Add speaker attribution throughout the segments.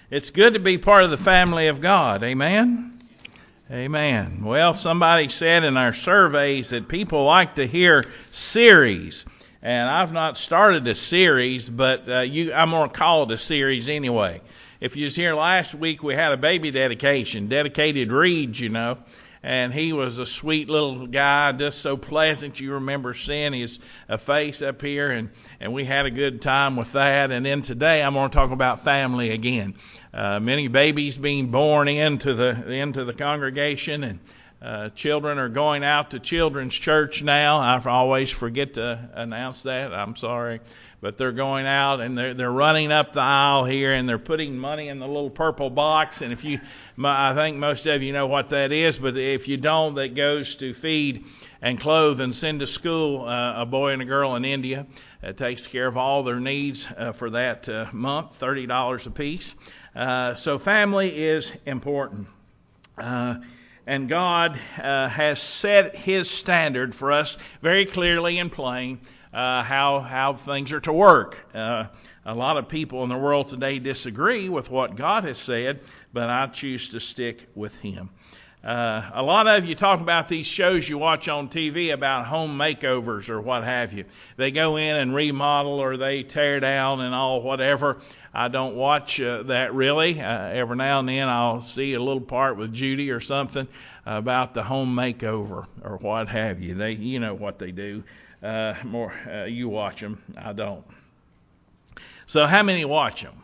Speaker 1: It's good to be part of the family of God. Amen? Amen. Well, somebody said in our surveys that people like to hear series. And I've not started a series, but I'm going to call it a series anyway. If you was here last week, we had a baby dedication. Dedicated Reed, and he was a sweet little guy, just so pleasant. You remember seeing his face up here, and we had a good time with that. And then today I'm going to talk about family again. Many babies being born into the congregation, and children are going out to children's church now. I always forget to announce that. I'm sorry. But they're going out and they're running up the aisle here, and they're putting money in the little purple box. And I think most of you know what that is, but if you don't, that goes to feed and clothe and send to school a boy and a girl in India. It takes care of all their needs for that month, $30 a piece. So family is important. And God has set His standard for us very clearly and plain, how things are to work. A lot of people in the world today disagree with what God has said, but I choose to stick with Him. A lot of you talk about these shows you watch on TV about home makeovers or what have you. They go in and remodel, or they tear down and all whatever. I don't watch that really. Every now and then I'll see a little part with Judy or something about the home makeover or what have you. You know what they do. You watch them. I don't. So how many watch them?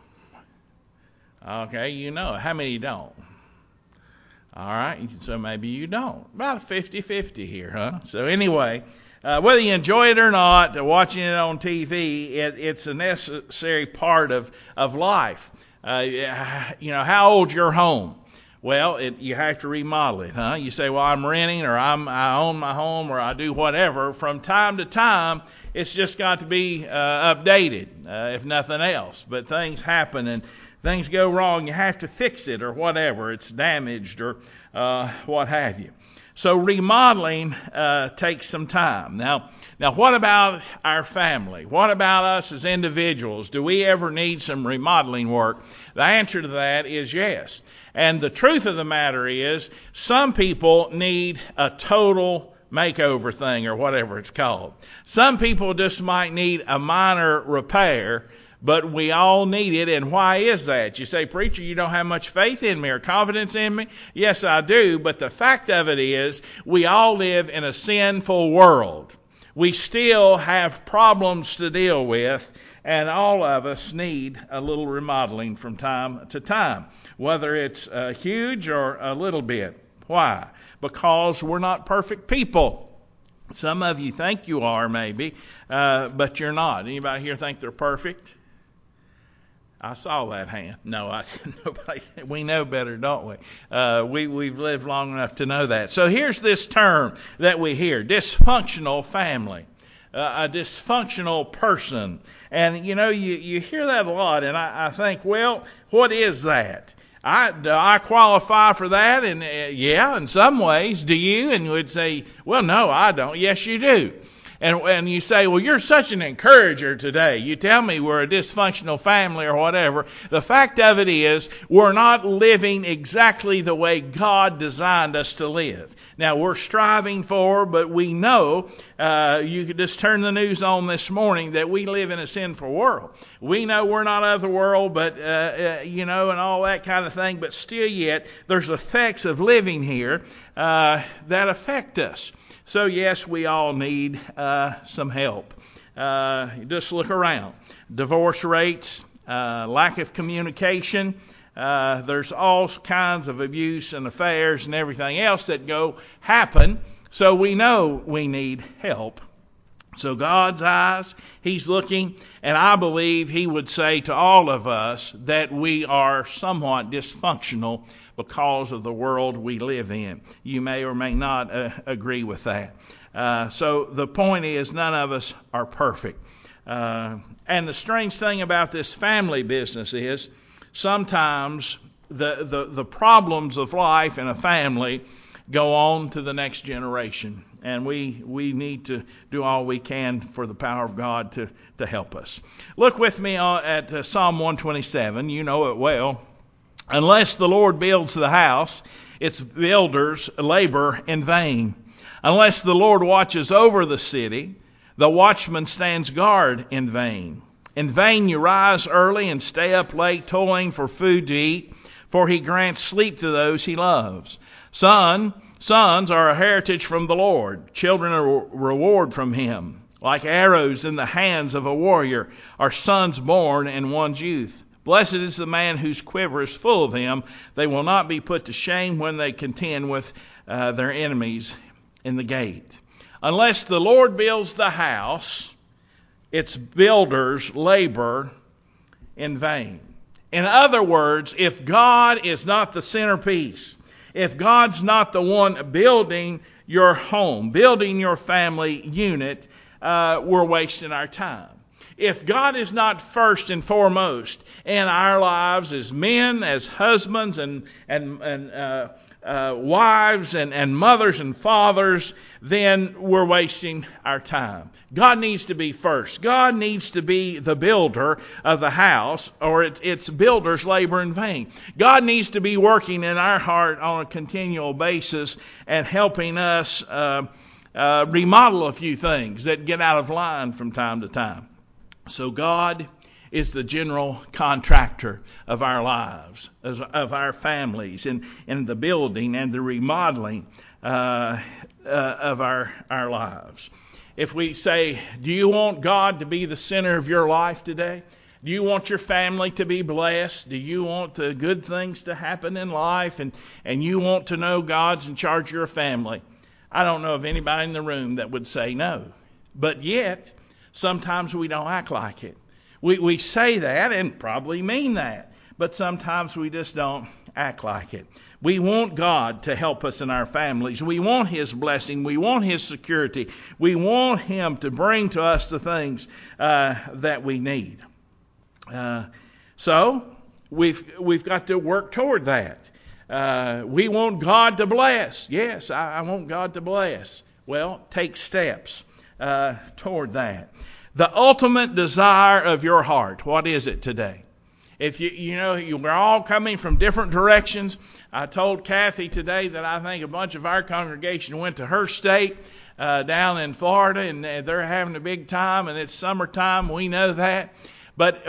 Speaker 1: Okay, how many don't? All right, so maybe you don't. About a 50-50 here, huh? So anyway, whether you enjoy it or not, watching it on TV, it's a necessary part of life. How old's your home? Well, you have to remodel it, huh? You say, well, I'm renting, or I own my home, or I do whatever. From time to time, it's just got to be updated, if nothing else. But things happen, and things go wrong. You have to fix it or whatever. It's damaged or what have you. So remodeling takes some time. Now, what about our family? What about us as individuals? Do we ever need some remodeling work? The answer to that is yes. And the truth of the matter is, some people need a total makeover thing or whatever it's called. Some people just might need a minor repair, but we all need it. And why is that? You say, preacher, you don't have much faith in me or confidence in me? Yes, I do. But the fact of it is, we all live in a sinful world. We still have problems to deal with, and all of us need a little remodeling from time to time, whether it's huge or a little bit. Why? Because we're not perfect people. Some of you think you are, maybe, but you're not. Anybody here think they're perfect? I saw that hand. No, nobody. We know better, don't we? We've lived long enough to know that. So here's this term that we hear: dysfunctional family, a dysfunctional person. And you hear that a lot, and I think, well, what is that? Do I qualify for that? And yeah, in some ways. Do you? And you would say, well, no, I don't. Yes, you do. And you say, well, you're such an encourager today. You tell me we're a dysfunctional family or whatever. The fact of it is, we're not living exactly the way God designed us to live. Now, we're striving for, but we know, you could just turn the news on this morning, that we live in a sinful world. We know we're not of the world, but, and all that kind of thing. But still yet, there's effects of living here that affect us. So yes, we all need some help. Just look around. Divorce rates, lack of communication. There's all kinds of abuse and affairs and everything else that happen. So we know we need help. So God's eyes, He's looking, and I believe He would say to all of us that we are somewhat dysfunctional because of the world we live in. You may or may not agree with that. So the point is, none of us are perfect. And the strange thing about this family business is, sometimes the problems of life in a family go on to the next generation. And we need to do all we can for the power of God to help us. Look with me at Psalm 127. You know it well. Unless the Lord builds the house, its builders labor in vain. Unless the Lord watches over the city, the watchman stands guard in vain. In vain you rise early and stay up late, toiling for food to eat, for he grants sleep to those he loves. Sons are a heritage from the Lord. Children are a reward from him. Like arrows in the hands of a warrior are sons born in one's youth. Blessed is the man whose quiver is full of them. They will not be put to shame when they contend with their enemies in the gate. Unless the Lord builds the house, its builders labor in vain. In other words, if God is not the centerpiece, if God's not the one building your home, building your family unit, we're wasting our time. If God is not first and foremost in our lives as men, as husbands, and wives, and mothers and fathers, then we're wasting our time. God needs to be first. God needs to be the builder of the house, or its builders labor in vain. God needs to be working in our heart on a continual basis and helping us remodel a few things that get out of line from time to time. So God is the general contractor of our lives, of our families, and the building and the remodeling of our lives. If we say, do you want God to be the center of your life today? Do you want your family to be blessed? Do you want the good things to happen in life? And you want to know God's in charge of your family? I don't know of anybody in the room that would say no. But yet, sometimes we don't act like it. We say that and probably mean that, but sometimes we just don't act like it. We want God to help us in our families. We want His blessing. We want His security. We want Him to bring to us the things that we need. So we've got to work toward that. We want God to bless. Yes, I want God to bless. Well, take steps toward that. The ultimate desire of your heart, what is it today? If we're all coming from different directions. I told Kathy today that I think a bunch of our congregation went to her state down in Florida, and they're having a big time, and it's summertime. We know that. But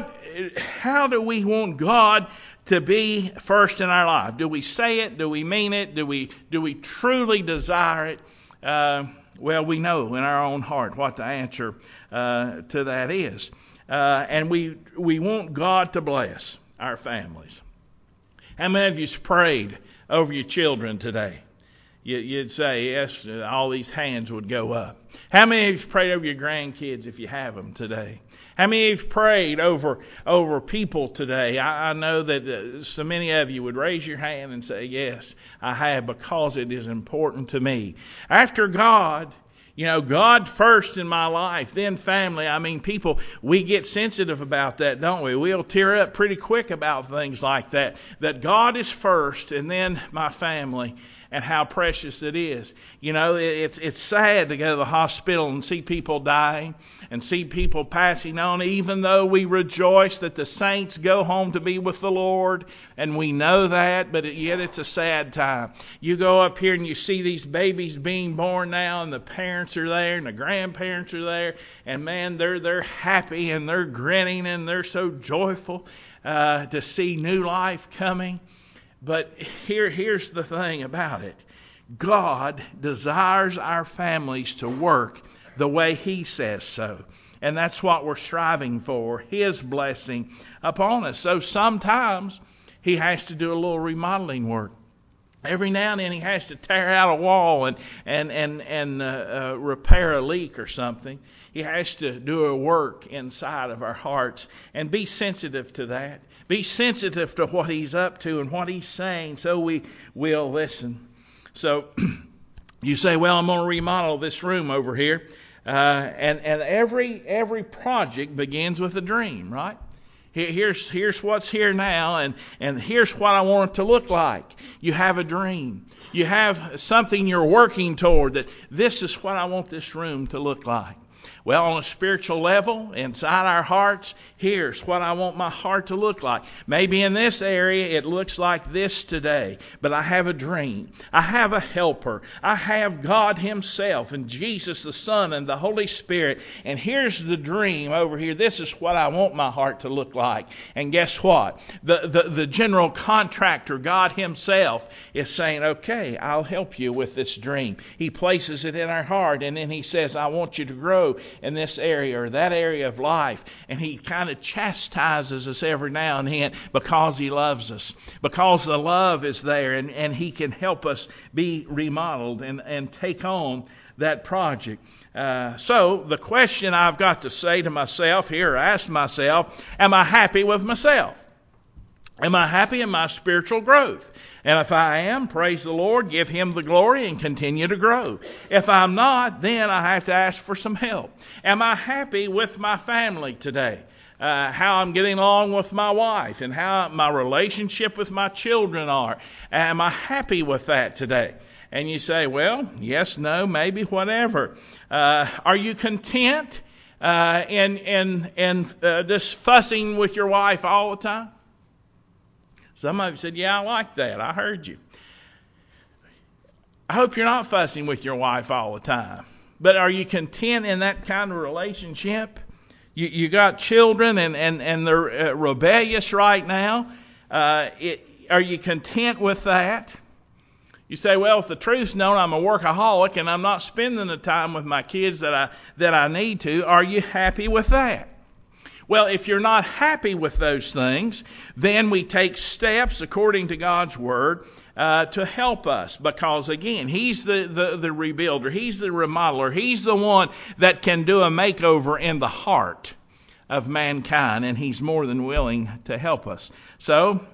Speaker 1: how do we want God to be first in our life? Do we say it? Do we mean it? Do we truly desire it? Well, we know in our own heart what the answer to that is. And we want God to bless our families. How many of you prayed over your children today? You'd say yes, all these hands would go up. How many of you prayed over your grandkids if you have them today? How many of you prayed over people today? I know that so many of you would raise your hand and say, yes, I have, because it is important to me. After God, God first in my life, then family. I mean, people, we get sensitive about that, don't we? We'll tear up pretty quick about things like that. That God is first and then my family, and how precious it is. It's sad to go to the hospital and see people dying and see people passing on, even though we rejoice that the saints go home to be with the Lord, and we know that, but yet it's a sad time. You go up here and you see these babies being born now, and the parents are there and the grandparents are there, and man, they're happy and they're grinning and they're so joyful to see new life coming. But here's the thing about it. God desires our families to work the way He says so. And that's what we're striving for, His blessing upon us. So sometimes He has to do a little remodeling work. Every now and then He has to tear out a wall and repair a leak or something. He has to do a work inside of our hearts, and be sensitive to that. Be sensitive to what He's up to and what He's saying, so we will listen. So you say, well, I'm going to remodel this room over here. And every project begins with a dream, right? Here's what's here now, and here's what I want it to look like. You have a dream. You have something you're working toward, that this is what I want this room to look like. Well, on a spiritual level, inside our hearts, Here's what I want my heart to look like. Maybe in this area it looks like this today, but I have a dream. I have a helper. I have God Himself and Jesus the Son and the Holy Spirit. And here's the dream over here. This is what I want my heart to look like. And guess what? The general contractor, God Himself, is saying, okay, I'll help you with this dream. He places it in our heart, and then He says, I want you to grow in this area or that area of life. And He kind of chastises us every now and then because He loves us. Because the love is there, and He can help us be remodeled and take on that project. So the question I've got to say to myself here, or ask myself, am I happy with myself? Am I happy in my spiritual growth? And if I am, praise the Lord, give Him the glory and continue to grow. If I'm not, then I have to ask for some help. Am I happy with my family today? How I'm getting along with my wife and how my relationship with my children are. Am I happy with that today? And you say, well, yes, no, maybe, whatever. Are you content in just fussing with your wife all the time? Some of you said, yeah, I like that. I heard you. I hope you're not fussing with your wife all the time. But are you content in that kind of relationship? You got children and they're rebellious right now. Are you content with that? You say, well, if the truth's known, I'm a workaholic and I'm not spending the time with my kids that I need to. Are you happy with that? Well, if you're not happy with those things, then we take steps according to God's Word to help us. Because, again, He's the rebuilder. He's the remodeler. He's the one that can do a makeover in the heart of mankind. And He's more than willing to help us. So,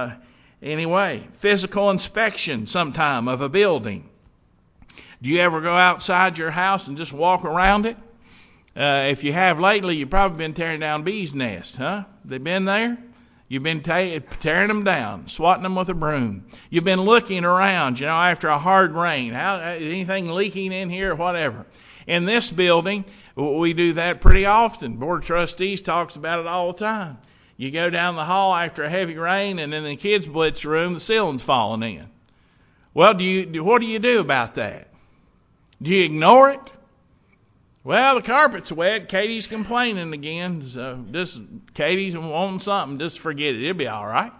Speaker 1: anyway, physical inspection sometime of a building. Do you ever go outside your house and just walk around it? If you have lately, you've probably been tearing down bees' nests, huh? They've been there? You've been tearing them down, swatting them with a broom. You've been looking around, after a hard rain. Anything leaking in here or whatever. In this building, we do that pretty often. Board of Trustees talks about it all the time. You go down the hall after a heavy rain, and in the kids' blitz room, the ceiling's falling in. Well, what do you do about that? Do you ignore it? Well, the carpet's wet. Katie's complaining again. So Katie's wanting something. Just forget it. It'll be all right.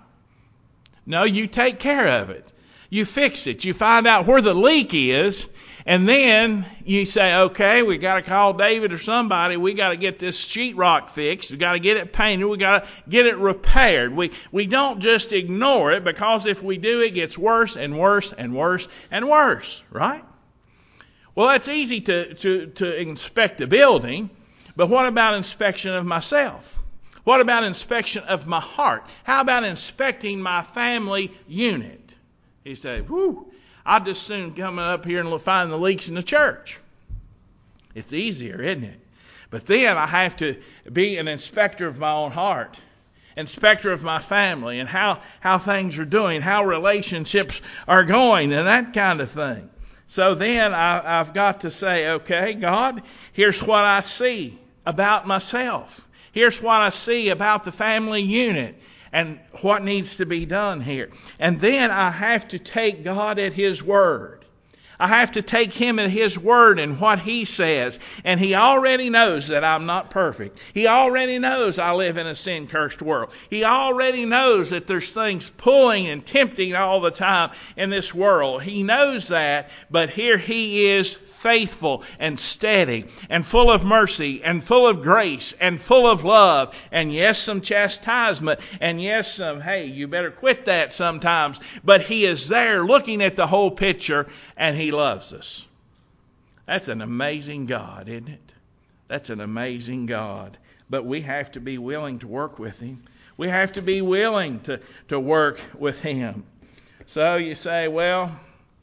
Speaker 1: No, you take care of it. You fix it. You find out where the leak is. And then you say, okay, we got to call David or somebody. We got to get this sheetrock fixed. We got to get it painted. We got to get it repaired. We don't just ignore it, because if we do, it gets worse and worse and worse and worse, right? Well, that's easy to inspect a building, but what about inspection of myself? What about inspection of my heart? How about inspecting my family unit? You say, whew, I'd just soon come up here and find the leaks in the church. It's easier, isn't it? But then I have to be an inspector of my own heart, inspector of my family, and how things are doing, how relationships are going, and that kind of thing. So then I've got to say, okay, God, here's what I see about myself. Here's what I see about the family unit and what needs to be done here. And then I have to take God at His word. I have to take Him at His word and what He says. And He already knows that I'm not perfect. He already knows I live in a sin-cursed world. He already knows that there's things pulling and tempting all the time in this world. He knows that, but here He is, faithful and steady and full of mercy and full of grace and full of love. And yes, some chastisement. And yes, some, hey, you better quit that sometimes. But He is there looking at the whole picture, and He loves us. That's an amazing God, isn't it? That's an amazing God. But we have to be willing to work with Him. We have to be willing to work with Him. So you say, well,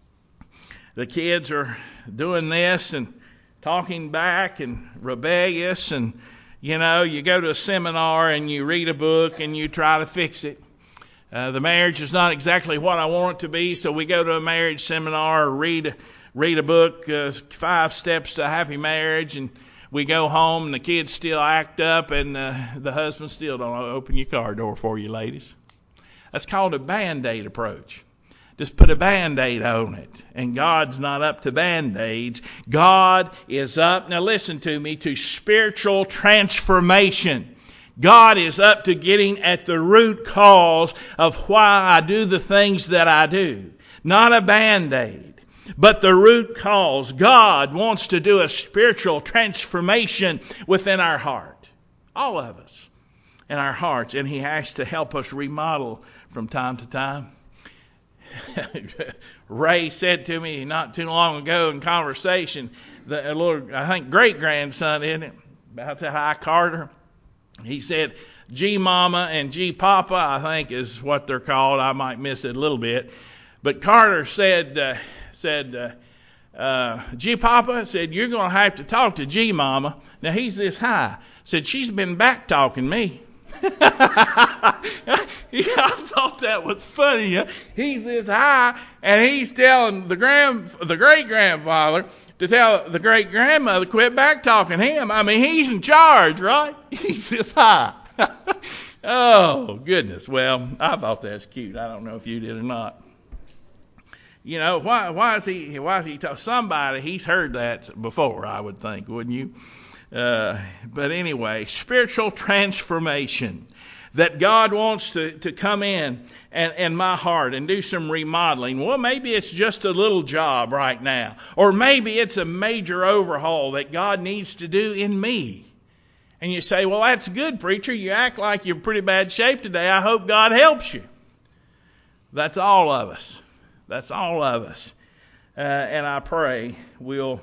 Speaker 1: the kids are doing this and talking back and rebellious, and you go to a seminar and you read a book and you try to fix it. The marriage is not exactly what I want it to be, so we go to a marriage seminar or read a book, 5 Steps to a Happy Marriage, and we go home and the kids still act up and the husband still don't open your car door for you, ladies. That's called a Band-Aid approach. Just put a Band-Aid on it. And God's not up to Band-Aids. God is up, now listen to me, to spiritual transformation. God is up to getting at the root cause of why I do the things that I do. Not a Band-Aid, but the root cause. God wants to do a spiritual transformation within our heart. All of us in our hearts. And He has to help us remodel from time to time. Ray said to me not too long ago in conversation, a little, I think, great-grandson, isn't it? About to High Carter. He said, G Mama and G Papa, I think is what they're called. I might miss it a little bit. But Carter said, G Papa said, you're going to have to talk to G Mama. Now he's this high. Said, she's been back talking me. Yeah, I thought that was funny. He's this high, and he's telling the great-grandfather to tell the great-grandmother quit back talking him. I mean, he's in charge, right? He's this high. Oh, goodness. Well, I thought that's cute. I don't know if you did or not. You know, why is he somebody, he's heard that before, I would think, wouldn't you? But anyway, spiritual transformation. That God wants to come in and my heart and do some remodeling. Well, maybe it's just a little job right now. Or maybe it's a major overhaul that God needs to do in me. And you say, well, that's good, preacher. You act like you're in pretty bad shape today. I hope God helps you. That's all of us. That's all of us. And I pray we'll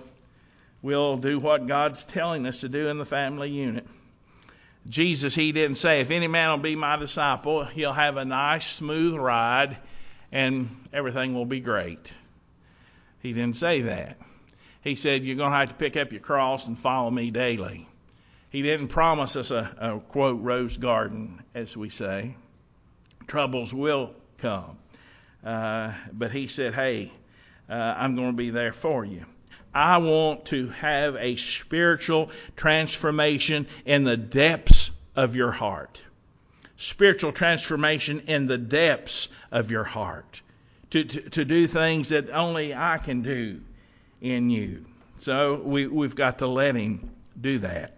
Speaker 1: do what God's telling us to do in the family unit. Jesus, He didn't say, if any man will be my disciple, he'll have a nice, smooth ride and everything will be great. He didn't say that. He said, you're going to have to pick up your cross and follow me daily. He didn't promise us a quote, rose garden, as we say. Troubles will come. But He said, hey, I'm going to be there for you. I want to have a spiritual transformation in the depths of your heart. Spiritual transformation in the depths of your heart. To do things that only I can do in you. So we've got to let Him do that.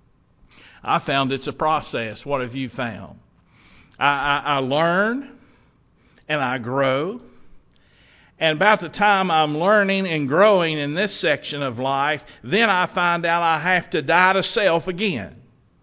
Speaker 1: I found it's a process. What have you found? I learn and I grow. And about the time I'm learning and growing in this section of life, then I find out I have to die to self again.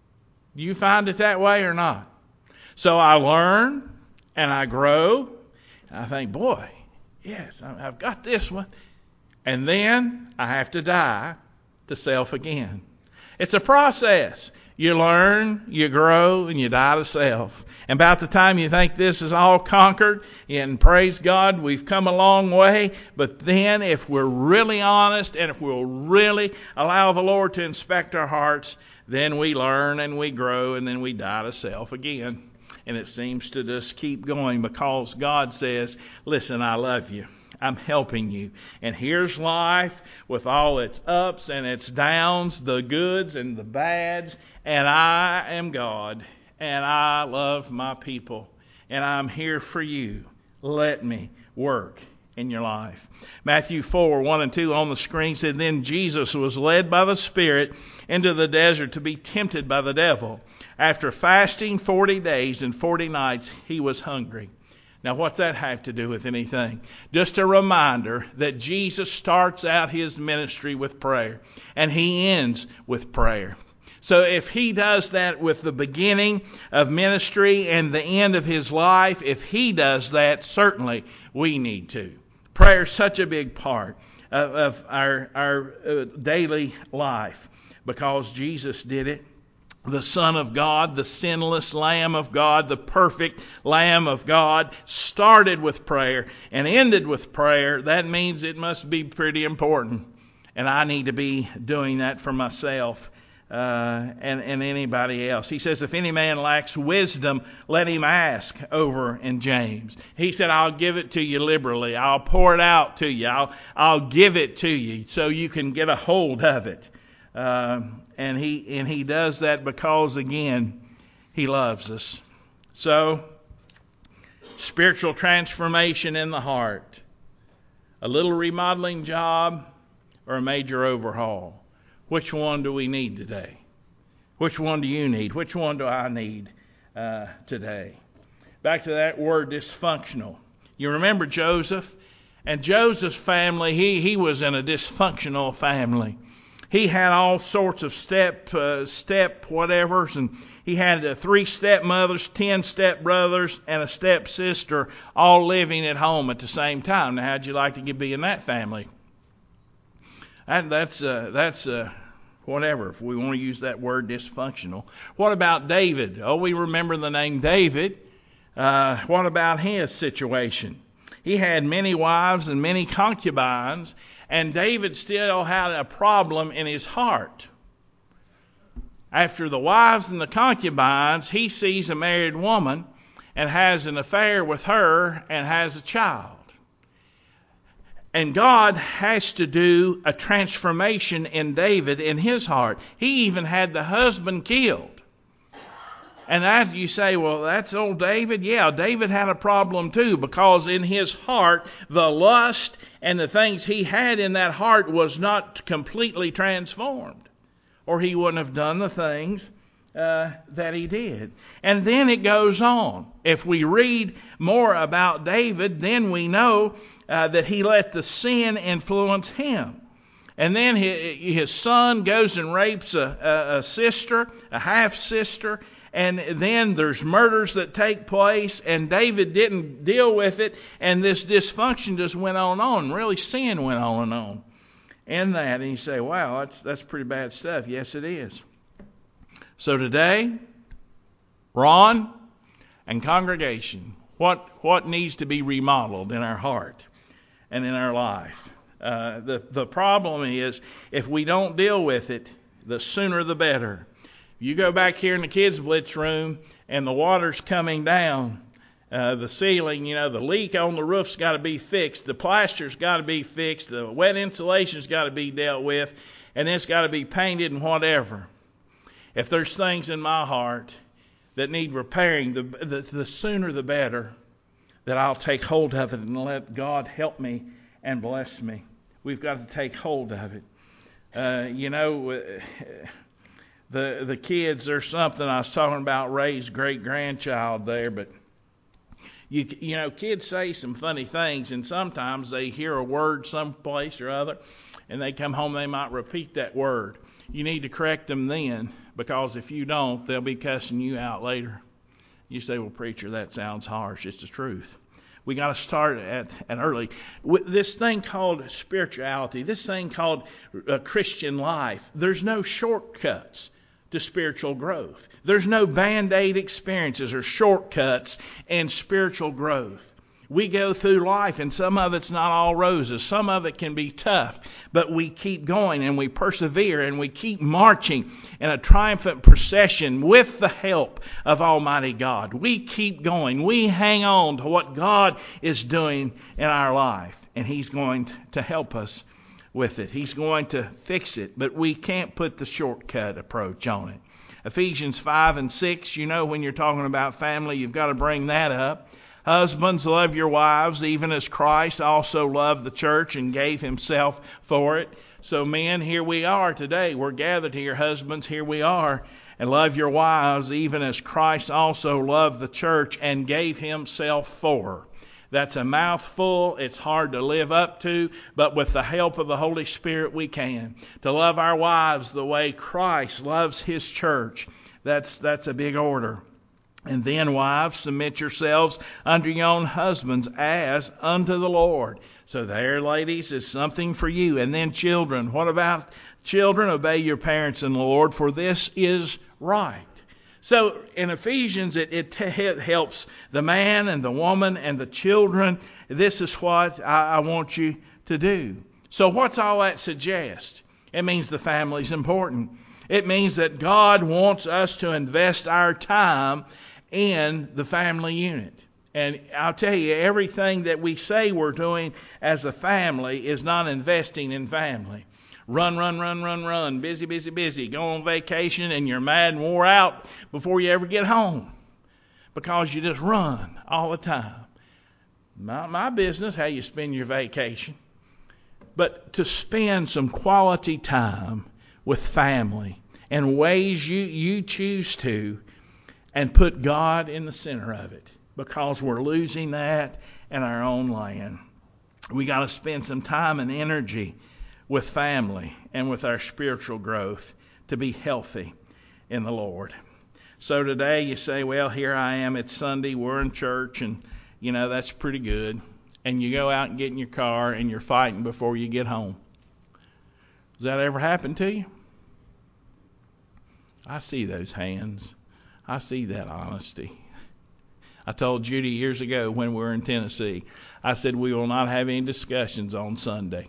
Speaker 1: Do you find it that way or not? So I learn and I grow. And I think, boy, yes, I've got this one. And then I have to die to self again. It's a process. You learn, you grow, and you die to self. And about the time you think this is all conquered, and praise God, we've come a long way. But then if we're really honest and if we'll really allow the Lord to inspect our hearts, then we learn and we grow and then we die to self again. And it seems to just keep going because God says, listen, I love you. I'm helping you. And here's life with all its ups and its downs, the goods and the bads. And I am God. And I love my people. And I'm here for you. Let me work in your life. Matthew 4:1-2 on the screen said, then Jesus was led by the Spirit into the desert to be tempted by the devil. After fasting 40 days and 40 nights, he was hungry. Now, what's that have to do with anything? Just a reminder that Jesus starts out His ministry with prayer, and He ends with prayer. So if He does that with the beginning of ministry and the end of His life, if He does that, certainly we need to. Prayer is such a big part of our daily life because Jesus did it. The Son of God, the sinless Lamb of God, the perfect Lamb of God, started with prayer and ended with prayer. That means it must be pretty important. And I need to be doing that for myself and anybody else. He says, if any man lacks wisdom, let him ask over in James. He said, I'll give it to you liberally. I'll pour it out to you. I'll give it to you so you can get a hold of it. And he does that because, again, he loves us. So, spiritual transformation in the heart. A little remodeling job or a major overhaul? Which one do we need today? Which one do you need? Which one do I need today? Back to that word dysfunctional. You remember Joseph? And Joseph's family, he was in a dysfunctional family. He had all sorts of step whatevers, and he had 3 stepmothers, 10 stepbrothers, and a stepsister all living at home at the same time. Now, how'd you like to be in that family? That's whatever, if we want to use that word dysfunctional. What about David? Oh, we remember the name David. What about his situation? He had many wives and many concubines, and David still had a problem in his heart. After the wives and the concubines, he sees a married woman and has an affair with her and has a child. And God has to do a transformation in David in his heart. He even had the husband killed. And that you say, well, that's old David. Yeah, David had a problem too, because in his heart, the lust and the things he had in that heart was not completely transformed, or he wouldn't have done the things that he did. And then it goes on. If we read more about David, then we know that he let the sin influence him. And then his son goes and rapes a sister, a half-sister, and then there's murders that take place, and David didn't deal with it, and this dysfunction just went on. Really, sin went on and on. And that, and you say, wow, that's pretty bad stuff. Yes, it is. So today, Ron and congregation, what needs to be remodeled in our heart and in our life? The problem is, if we don't deal with it, the sooner the better. You go back here in the kids' blitz room and the water's coming down, the ceiling, the leak on the roof's got to be fixed, the plaster's got to be fixed, the wet insulation's got to be dealt with, and it's got to be painted and whatever. If there's things in my heart that need repairing, the sooner the better that I'll take hold of it and let God help me and bless me. We've got to take hold of it. The kids, there's something I was talking about Ray's great-grandchild there, but you know, kids say some funny things, and sometimes they hear a word someplace or other, and they come home, they might repeat that word. You need to correct them then, because if you don't, they'll be cussing you out later. You say, well, preacher, that sounds harsh. It's the truth. We got to start at early. This thing called spirituality, this thing called Christian life, there's no shortcuts to spiritual growth. There's no Band-Aid experiences or shortcuts in spiritual growth. We go through life, and some of it's not all roses. Some of it can be tough, but we keep going and we persevere and we keep marching in a triumphant procession with the help of Almighty God. We keep going. We hang on to what God is doing in our life, and He's going to help us with it. He's going to fix it, but we can't put the shortcut approach on it. Ephesians 5 and 6, when you're talking about family, you've got to bring that up. Husbands, love your wives, even as Christ also loved the church and gave Himself for it. So men, here we are today. We're gathered here. Husbands, here we are. And love your wives, even as Christ also loved the church and gave Himself for her. That's a mouthful. It's hard to live up to, but with the help of the Holy Spirit we can. To love our wives the way Christ loves His church. That's a big order. And then, wives, submit yourselves unto your own husbands as unto the Lord. So there, ladies, is something for you. And then children. What about children? Obey your parents in the Lord, for this is right. So in Ephesians, it helps the man and the woman and the children. This is what I want you to do. So what's all that suggest? It means the family's important. It means that God wants us to invest our time in the family unit. And I'll tell you, everything that we say we're doing as a family is not investing in family. Run, run, run, run, run. Busy, busy, busy. Go on vacation and you're mad and wore out before you ever get home because you just run all the time. Not my business how you spend your vacation. But to spend some quality time with family and ways you choose to, and put God in the center of it, because we're losing that in our own land. We got to spend some time and energy with family and with our spiritual growth to be healthy in the Lord. So today you say, well, here I am, it's Sunday, we're in church, and that's pretty good. And you go out and get in your car and you're fighting before you get home. Does that ever happen to you? I see those hands. I see that honesty. I told Judy years ago when we were in Tennessee, I said, we will not have any discussions on Sunday.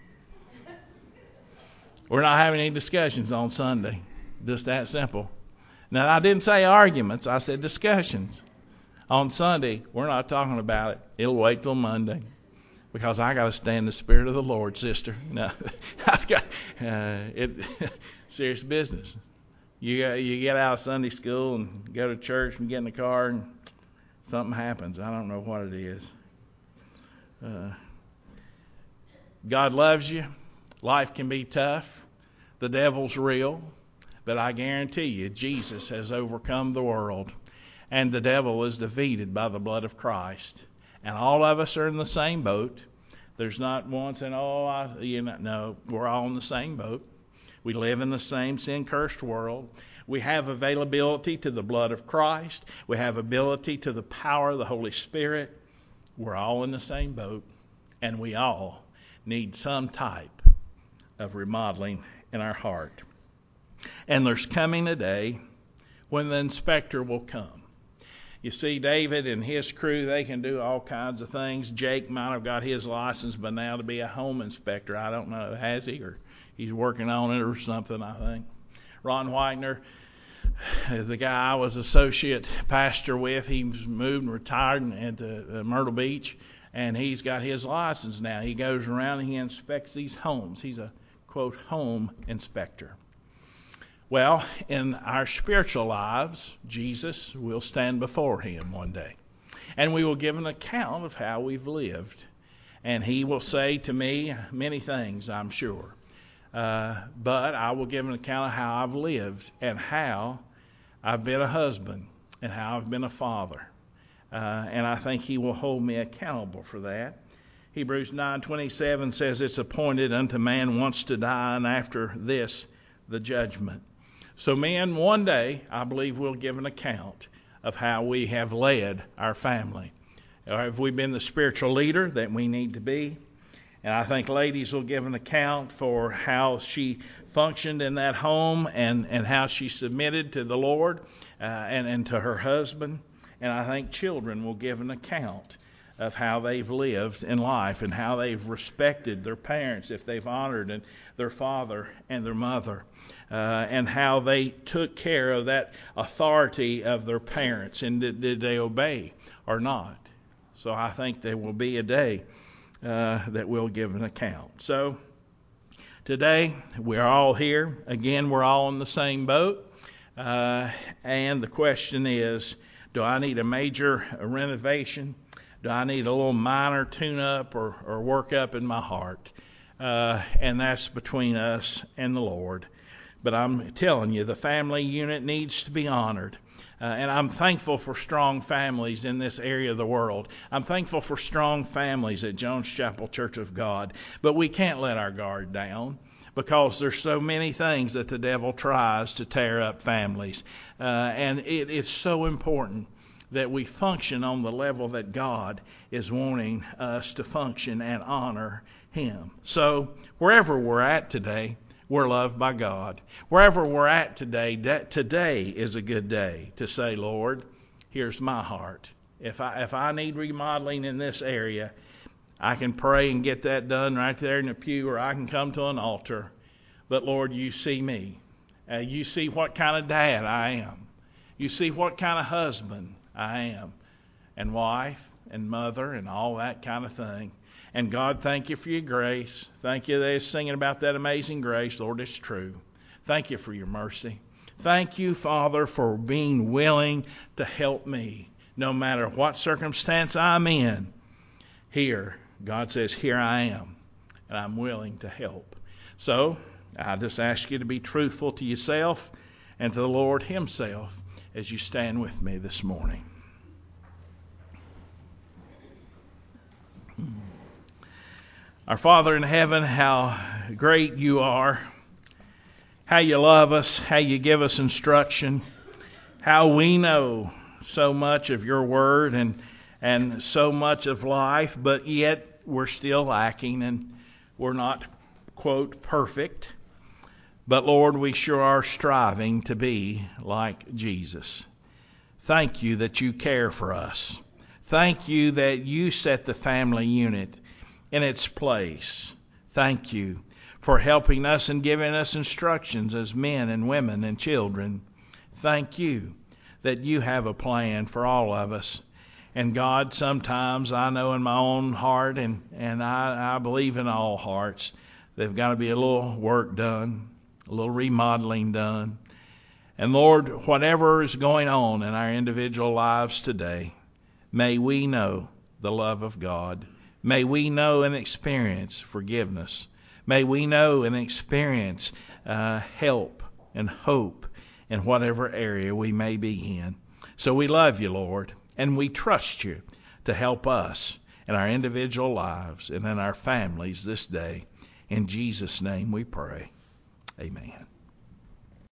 Speaker 1: We're not having any discussions on Sunday. Just that simple. Now, I didn't say arguments. I said discussions. On Sunday, we're not talking about it. It'll wait till Monday because I got to stay in the Spirit of the Lord, sister. No, I've got serious business. You get out of Sunday school and go to church and get in the car and something happens. I don't know what it is. God loves you. Life can be tough. The devil's real. But I guarantee you, Jesus has overcome the world. And the devil is defeated by the blood of Christ. And all of us are in the same boat. There's not one saying, no, we're all in the same boat. We live in the same sin-cursed world. We have availability to the blood of Christ. We have ability to the power of the Holy Spirit. We're all in the same boat. And we all need some type of remodeling in our heart. And there's coming a day when the inspector will come. You see, David and his crew, they can do all kinds of things. Jake might have got his license by now to be a home inspector. I don't know, has he? Or he's working on it or something, I think. Ron Whitener, the guy I was associate pastor with, he's moved and retired at Myrtle Beach, and he's got his license now. He goes around and he inspects these homes. He's a, quote, home inspector. Well, in our spiritual lives, Jesus will stand before him one day. And we will give an account of how we've lived. And he will say to me many things, I'm sure. But I will give an account of how I've lived and how I've been a husband and how I've been a father. And I think he will hold me accountable for that. Hebrews 9:27 says it's appointed unto man once to die, and after this, the judgment. So men, one day, I believe we'll give an account of how we have led our family. Or have we been the spiritual leader that we need to be? And I think ladies will give an account for how she functioned in that home and how she submitted to the Lord and to her husband. And I think children will give an account of how they've lived in life and how they've respected their parents, if they've honored their father and their mother. And how they took care of that authority of their parents, and did they obey or not. So I think there will be a day that we'll give an account. So today we're all here. Again, we're all in the same boat. And the question is, do I need a major renovation? Do I need a little minor tune-up or work up in my heart? And that's between us and the Lord. But I'm telling you, the family unit needs to be honored. And I'm thankful for strong families in this area of the world. I'm thankful for strong families at Jones Chapel Church of God. But we can't let our guard down because there's so many things that the devil tries to tear up families. And it's so important that we function on the level that God is wanting us to function and honor him. So wherever we're at today, we're loved by God. Wherever we're at today, today is a good day to say, Lord, here's my heart. If I need remodeling in this area, I can pray and get that done right there in the pew, or I can come to an altar. But Lord, you see me. You see what kind of dad I am. You see what kind of husband I am, and wife and mother and all that kind of thing. And God, thank you for your grace. Thank you that they're singing about that amazing grace. Lord, it's true. Thank you for your mercy. Thank you, Father, for being willing to help me no matter what circumstance I'm in. Here, God says, here I am, and I'm willing to help. So, I just ask you to be truthful to yourself and to the Lord himself as you stand with me this morning. Our Father in heaven, how great you are, how you love us, how you give us instruction, how we know so much of your word and so much of life, but yet we're still lacking and we're not, quote, perfect. But Lord, we sure are striving to be like Jesus. Thank you that you care for us. Thank you that you set the family unit in its place. Thank you for helping us and giving us instructions as men and women and children. Thank you that you have a plan for all of us. And God, sometimes I know in my own heart, and I believe in all hearts, there's got to be a little work done, a little remodeling done. And Lord, whatever is going on in our individual lives today, may we know the love of God. May we know and experience forgiveness. May we know and experience help and hope in whatever area we may be in. So we love you, Lord, and we trust you to help us in our individual lives and in our families this day. In Jesus' name we pray. Amen.